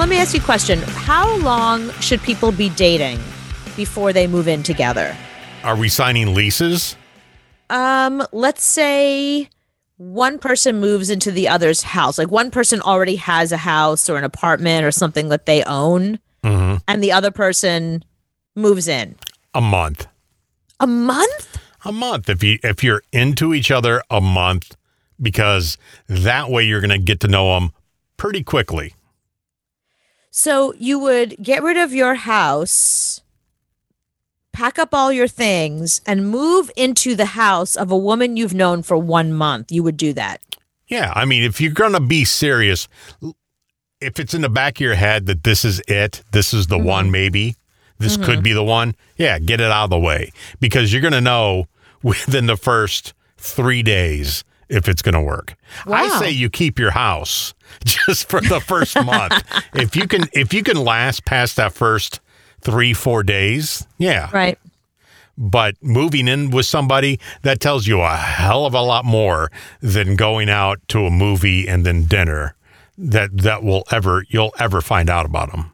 let me ask you a question. How long should people be dating before they move in together? Are we signing leases? Let's say one person moves into the other's house. Like one person already has a house or an apartment or something that they own, and the other person moves in. A month. A month? A month. If you're into each other, a month, because that way you're going to get to know them pretty quickly. So you would get rid of your house, pack up all your things, and move into the house of a woman you've known for 1 month. You would do that. Yeah. I mean, if you're going to be serious, if it's in the back of your head that this is it, this is the one, maybe this could be the one. Yeah. Get it out of the way, because you're going to know within the first 3 days if it's going to work. Wow. I say you keep your house just for the first month. If you can last past that first 3-4 days, yeah. Right. But moving in with somebody, that tells you a hell of a lot more than going out to a movie and then dinner you'll ever find out about them.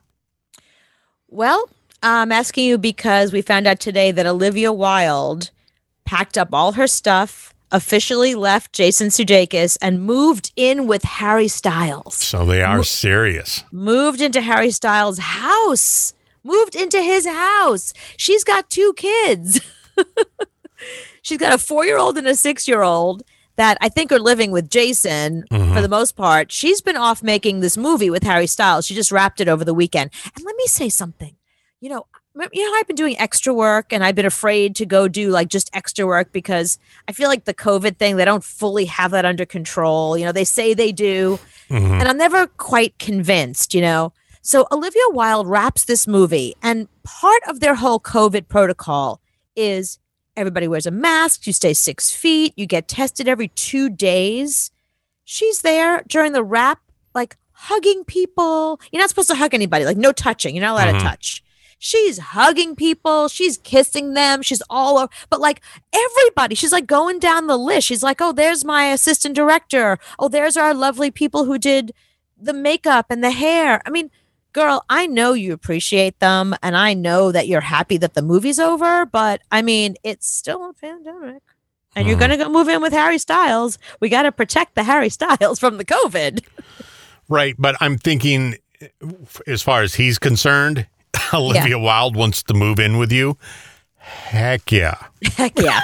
Well, I'm asking you because we found out today that Olivia Wilde packed up all her stuff, officially left Jason Sudeikis, and moved in with Harry Styles. So they are serious. Moved into Harry Styles' house. Moved into his house. She's got 2 kids. She's got a 4-year-old and a 6-year-old that I think are living with Jason for the most part. She's been off making this movie with Harry Styles. She just wrapped it over the weekend. And let me say something. You know, I've been doing extra work, and I've been afraid to go do like just extra work because I feel like the COVID thing, they don't fully have that under control. You know, they say they do, and I'm never quite convinced, you know. So Olivia Wilde wraps this movie, and part of their whole COVID protocol is everybody wears a mask, you stay 6 feet, you get tested every 2 days. She's there during the wrap, like hugging people. You're not supposed to hug anybody, like no touching. You're not allowed to touch. She's hugging people. She's kissing them. She's all over. But like everybody, she's like going down the list. She's like, oh, there's my assistant director. Oh, there's our lovely people who did the makeup and the hair. I mean, girl, I know you appreciate them. And I know that you're happy that the movie's over. But I mean, it's still a pandemic. And you're going to go move in with Harry Styles. We got to protect the Harry Styles from the COVID. Right. But I'm thinking, as far as he's concerned, Olivia Wilde wants to move in with you. Heck yeah. Heck yeah.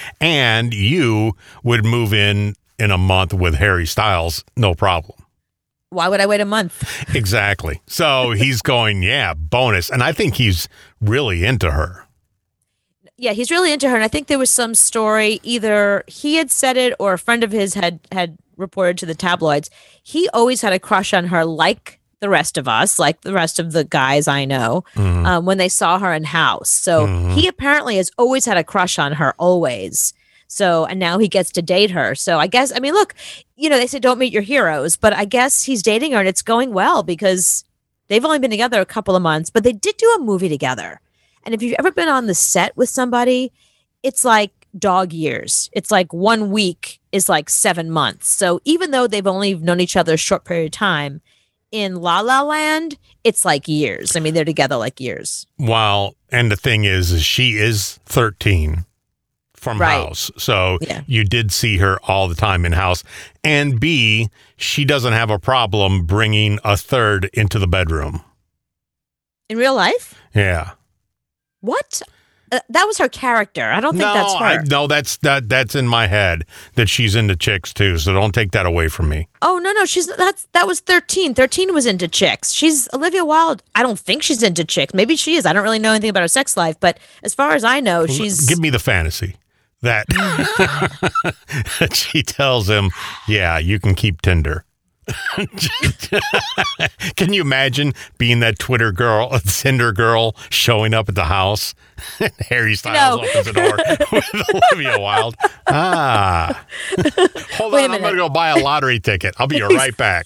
And you would move in a month with Harry Styles, no problem. Why would I wait a month? Exactly. So he's going, yeah, bonus. And I think he's really into her. Yeah, he's really into her. And I think there was some story, either he had said it or a friend of his had reported to the tabloids. He always had a crush on her, like the rest of us, like the rest of the guys I know, when they saw her in House. So he apparently has always had a crush on her, always. So, and now he gets to date her. So I guess, I mean, look, you know, they say don't meet your heroes, but I guess he's dating her and it's going well because they've only been together a couple of months, but they did do a movie together. And if you've ever been on the set with somebody, it's like dog years. It's like 1 week is like 7 months. So even though they've only known each other a short period of time, in La La Land, it's like years. I mean, they're together like years. Wow. And the thing is she is 13 from House. So you did see her all the time in House. And B, she doesn't have a problem bringing a third into the bedroom. In real life? Yeah. What? That was her character. I don't think that's her. No, that's in my head that she's into chicks too. So don't take that away from me. Oh no, that was 13. 13 was into chicks. She's Olivia Wilde. I don't think she's into chicks. Maybe she is. I don't really know anything about her sex life, but as far as I know, she's. Give me the fantasy that she tells him, "Yeah, you can keep Tinder." Can you imagine being that Tinder girl showing up at the house? Harry Styles opens the door with Olivia Wilde. Hold on, I'm going to go buy a lottery ticket. I'll be right back.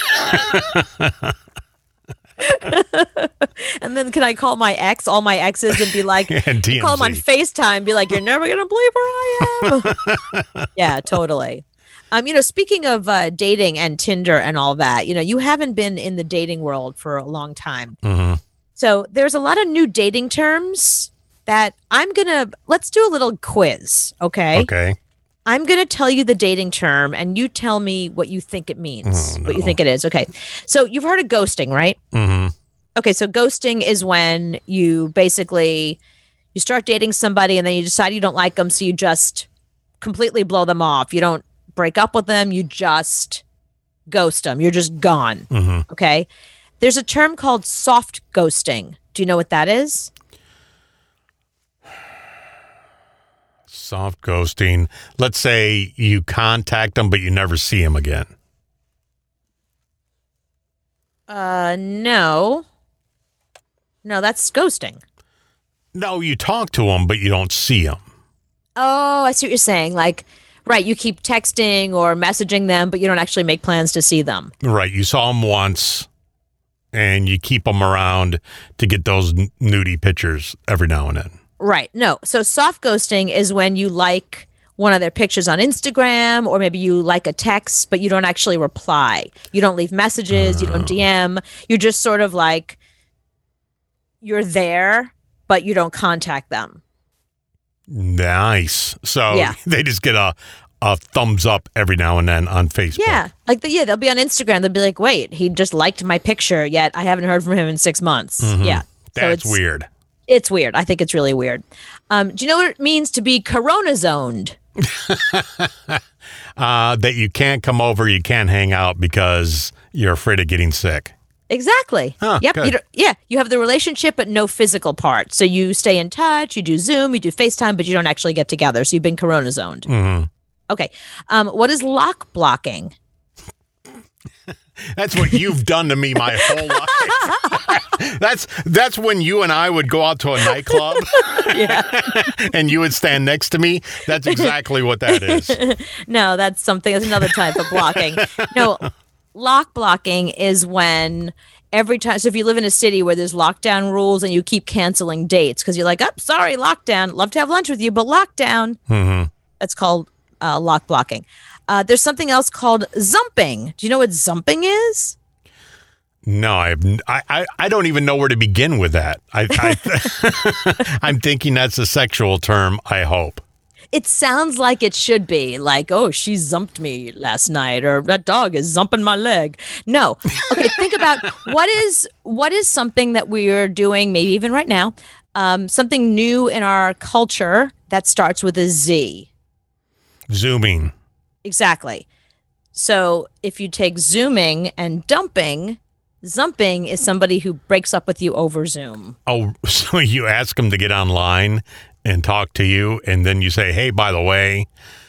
And then can I call my ex, all my exes, and be like, and call them on FaceTime, be like, you're never going to believe where I am. Yeah, totally. Speaking of dating and Tinder and all that, you haven't been in the dating world for a long time. Mm-hmm. So there's a lot of new dating terms that let's do a little quiz, okay? Okay. I'm going to tell you the dating term and you tell me what you think it means, what you think it is. Okay. So you've heard of ghosting, right? Mm-hmm. Okay. So ghosting is when you start dating somebody and then you decide you don't like them. So you just completely blow them off. You don't break up with them. You just ghost them. You're just gone. Mm-hmm. Okay. There's a term called soft ghosting. Do you know what that is? Soft ghosting. Let's say you contact them, but you never see them again. No. No, that's ghosting. No, you talk to them, but you don't see them. Oh, I see what you're saying. Like, right, you keep texting or messaging them, but you don't actually make plans to see them. Right. You saw them once, and you keep them around to get those nudie pictures every now and then. Right. No. So soft ghosting is when you like one of their pictures on Instagram, or maybe you like a text, but you don't actually reply. You don't leave messages. You don't DM. You're just sort of like, you're there, but you don't contact them. Nice. So Yeah. they just get a thumbs up every now and then on Facebook. Yeah. They'll be on Instagram. They'll be like, wait, he just liked my picture, yet I haven't heard from him in 6 months. Mhm. Yeah. That's weird. It's weird. I think it's really weird. Do you know what it means to be corona zoned? That you can't come over, you can't hang out because you're afraid of getting sick. Exactly. Huh, Yep. good. You have the relationship, but no physical part. So you stay in touch, you do Zoom, you do FaceTime, but you don't actually get together. So you've been corona zoned. Mm-hmm. Okay. What is lock blocking? That's what you've done to me my whole life. That's when you and I would go out to a nightclub. Yeah. And you would stand next to me. That's exactly what that is. No, that's another type of blocking. No, lock blocking is when every time, so if you live in a city where there's lockdown rules and you keep canceling dates because you're like, oh, sorry, lockdown. Love to have lunch with you, but lockdown. Mm-hmm. That's called lock blocking. There's something else called zumping. Do you know what zumping is? No, I don't even know where to begin with that. I'm thinking that's a sexual term, I hope. It sounds like it should be. Like, oh, she zumped me last night, or that dog is zumping my leg. No. Okay, think about what is something that we are doing, maybe even right now, something new in our culture that starts with a Z. Zooming. Exactly. So if you take zooming and dumping, zumping is somebody who breaks up with you over Zoom. Oh, so you ask them to get online and talk to you, and then you say, hey, by the way,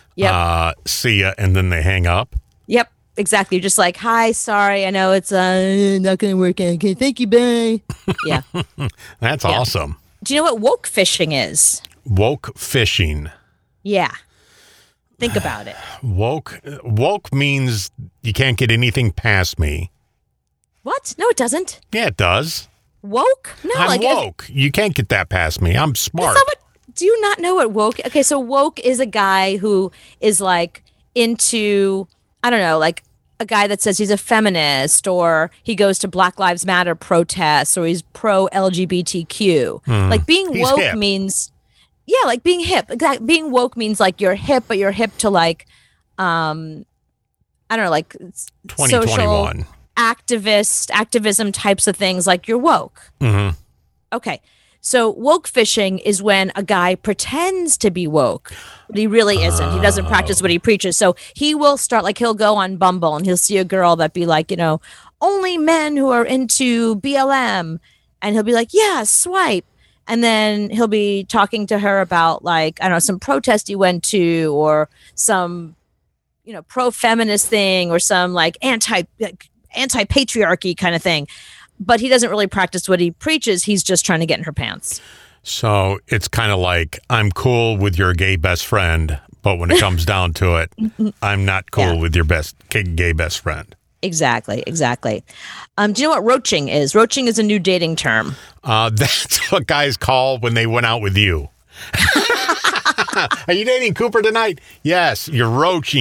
see ya, and then they hang up? Yep, exactly. You're just like, hi, sorry, I know it's not going to work out. Okay, thank you, bye. Yeah. That's awesome. Do you know what woke fishing is? Woke fishing. Yeah. Think about it. Woke means you can't get anything past me. What? No, it doesn't. Yeah, it does. Woke? No, I'm woke. You can't get that past me. I'm smart. Do you not know what woke? Okay, so woke is a guy who is like into, I don't know, like a guy that says he's a feminist, or he goes to Black Lives Matter protests, or he's pro LGBTQ. Like being He's woke hip. means, yeah, like being hip. Exactly. Being woke means like you're hip, but you're hip to like, I don't know, like 2021. social activism types of things. Like you're woke. Mm-hmm. Okay. So woke fishing is when a guy pretends to be woke, but he really isn't. He doesn't practice what he preaches. So he will start, like he'll go on Bumble and he'll see a girl that be like, only men who are into BLM. And he'll be like, yeah, swipe. And then he'll be talking to her about like, I don't know, some protest he went to, or some, pro-feminist thing, or some like anti-patriarchy kind of thing. But he doesn't really practice what he preaches. He's just trying to get in her pants. So it's kind of like, I'm cool with your gay best friend, but when it comes down to it, I'm not cool with your gay best friend. Exactly. Do you know what roaching is? Roaching is a new dating term. That's what guys call when they went out with you. Are you dating Cooper tonight? Yes, you're roaching.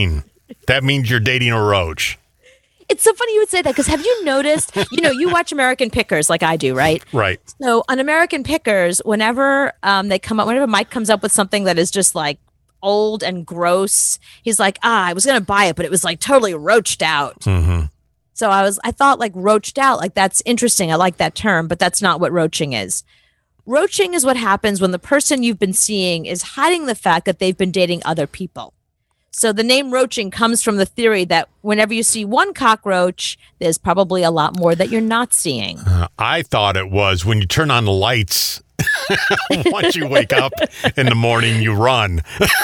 That means you're dating a roach. It's so funny you would say that because have you noticed, you watch American Pickers like I do, right? Right. So on American Pickers, whenever whenever Mike comes up with something that is just like old and gross, he's like, I was going to buy it, but it was like totally roached out. Mm-hmm. So I thought like roached out, like that's interesting. I like that term, but that's not what roaching is. Roaching is what happens when the person you've been seeing is hiding the fact that they've been dating other people. So the name roaching comes from the theory that whenever you see one cockroach, there's probably a lot more that you're not seeing. I thought it was when you turn on the lights. Once you wake up in the morning, you run.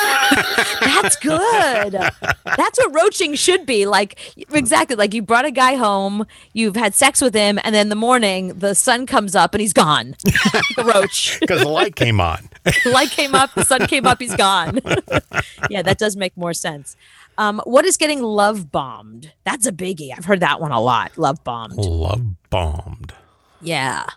That's good. That's what roaching should be. Like, exactly. Like you brought a guy home, you've had sex with him, and then in the morning, the sun comes up and he's gone. The roach. Because the light came on. The light came up, the sun came up, he's gone. Yeah, that does make more sense. What is getting love bombed? That's a biggie. I've heard that one a lot. Love bombed. Love bombed. Yeah.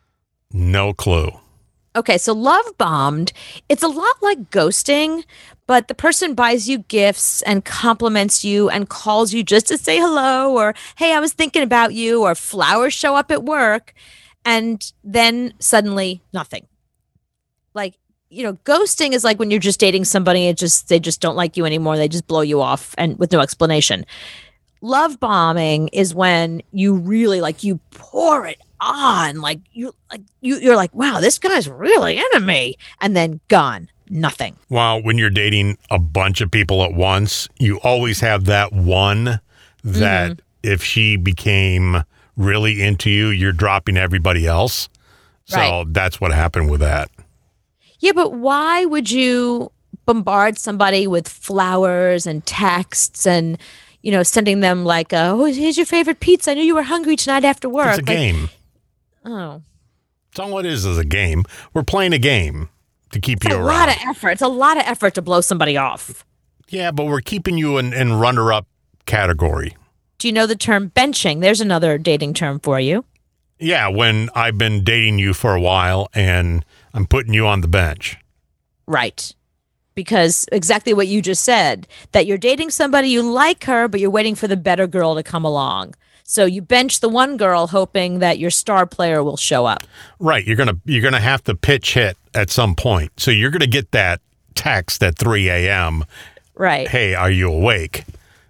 No clue. Okay, so love bombed, it's a lot like ghosting, but the person buys you gifts and compliments you and calls you just to say hello or, hey, I was thinking about you, or flowers show up at work, and then suddenly nothing. Like, ghosting is like when you're just dating somebody, they just don't like you anymore. They just blow you off and with no explanation. Love bombing is when you really you pour it on, you're like, wow, this guy's really into me, and then gone, nothing. Well, when you're dating a bunch of people at once, you always have that one that if she became really into you, you're dropping everybody else. So Right. That's what happened with that. Yeah, but why would you bombard somebody with flowers and texts and sending them like, oh, here's your favorite pizza, I knew you were hungry tonight after work. It's a game. Oh, It's all it is a game. We're playing a game to keep you it's a around. lot of effort. It's a lot of effort to blow somebody off. Yeah, but we're keeping you in runner-up category. Do you know the term benching? There's another dating term for you. Yeah, when I've been dating you for a while and I'm putting you on the bench. Right. Because exactly what you just said, that you're dating somebody, you like her, but you're waiting for the better girl to come along. So you bench the one girl hoping that your star player will show up. Right. You're gonna have to pitch hit at some point. So you're gonna get that text at 3 a.m. Right. Hey, are you awake?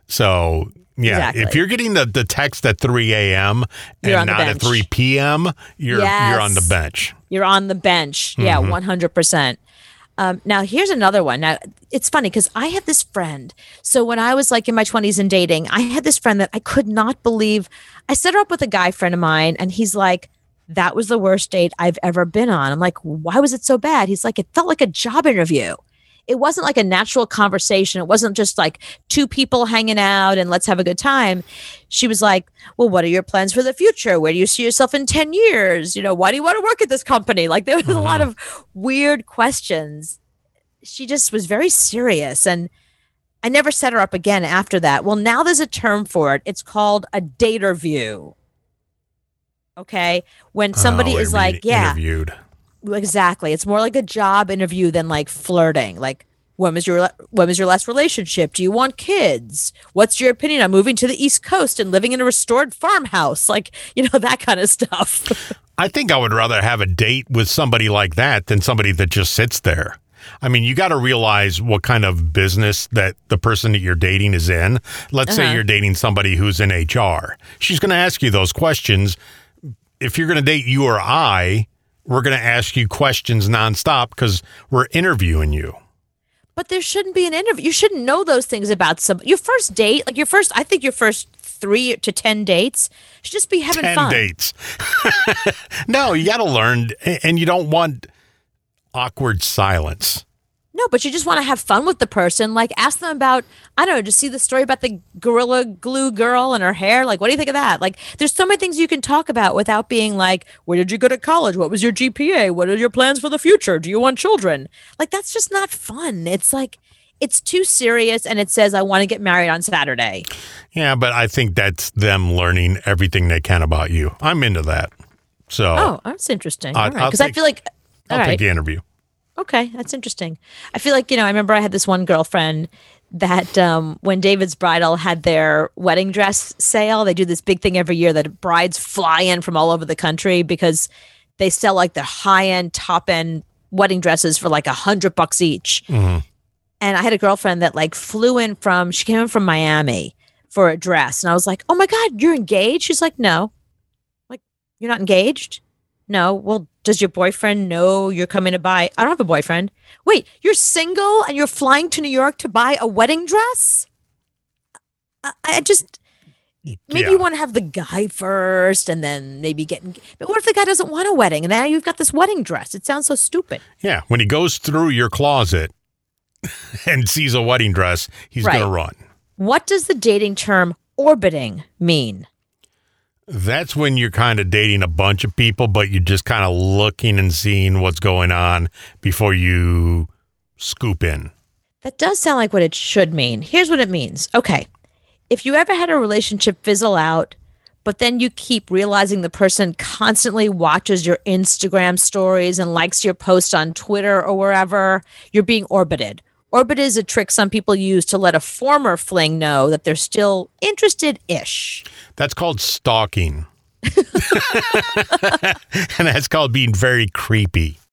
So yeah, Exactly. if you're getting the text at 3 a.m. You're on and the not at bench. 3 p.m., you're on the bench. You're on the bench. Yeah, 100%. Now, here's another one. Now, it's funny because I had this friend. So when I was in my 20s and dating, I had this friend that I could not believe. I set her up with a guy friend of mine, and he's like, that was the worst date I've ever been on. I'm like, why was it so bad? He's like, it felt like a job interview. It wasn't like a natural conversation. It wasn't just like two people hanging out and let's have a good time. She was like, well, what are your plans for the future? Where do you see yourself in 10 years? Why do you want to work at this company? Like there was a lot of weird questions. She just was very serious. And I never set her up again after that. Well, now there's a term for it. It's called a daterview. Okay. When somebody is like, yeah. Interviewed. Exactly. It's more like a job interview than like flirting. Like, when was your last relationship? Do you want kids? What's your opinion on moving to the East Coast and living in a restored farmhouse? Like, that kind of stuff. I think I would rather have a date with somebody like that than somebody that just sits there. I mean, you got to realize what kind of business that the person that you're dating is in. Let's say you're dating somebody who's in HR. She's going to ask you those questions. If you're going to date you or I, we're going to ask you questions nonstop because we're interviewing you. But there shouldn't be an interview. You shouldn't know those things about somebody. Your first date, I think your first 3 to 10 dates should just be having 10 fun. dates. No, you got to learn, and you don't want awkward silence. No, but you just want to have fun with the person. Like, ask them about, I don't know, just see the story about the Gorilla Glue girl and her hair. Like, what do you think of that? Like, there's so many things you can talk about without being like, where did you go to college? What was your GPA? What are your plans for the future? Do you want children? Like, that's just not fun. It's like, it's too serious, and it says, I want to get married on Saturday. Yeah, but I think that's them learning everything they can about you. I'm into that. So, Oh, that's interesting. I- All right. I'll Because I take- feel like, I'll all take right. the interview. Okay, that's interesting. I feel like, I remember I had this one girlfriend that when David's Bridal had their wedding dress sale, they do this big thing every year that brides fly in from all over the country because they sell like the high-end, top-end wedding dresses for like $100 each. Mm-hmm. And I had a girlfriend that like she came in from Miami for a dress. And I was like, oh my God, you're engaged? She's like, no. Like, you're not engaged? No. Well, does your boyfriend know you're coming to buy? I don't have a boyfriend. Wait, you're single and you're flying to New York to buy a wedding dress? I just, maybe you want to have the guy first and then maybe but what if the guy doesn't want a wedding and now you've got this wedding dress? It sounds so stupid. Yeah. When he goes through your closet and sees a wedding dress, he's going to run. What does the dating term orbiting mean? That's when you're kind of dating a bunch of people, but you're just kind of looking and seeing what's going on before you scoop in. That does sound like what it should mean. Here's what it means. Okay. If you ever had a relationship fizzle out, but then you keep realizing the person constantly watches your Instagram stories and likes your posts on Twitter or wherever, you're being orbited. Orbit is a trick some people use to let a former fling know that they're still interested-ish. That's called stalking. And that's called being very creepy.